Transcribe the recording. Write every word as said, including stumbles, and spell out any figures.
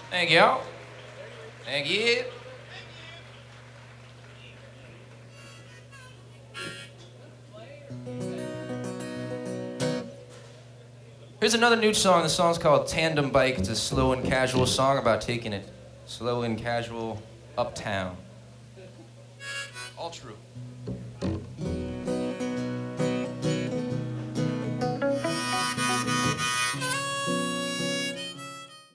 Thank y'all. Thank you. Here's another new song. The song's called Tandem Bike. It's a slow and casual song about taking it slow and casual uptown. All true.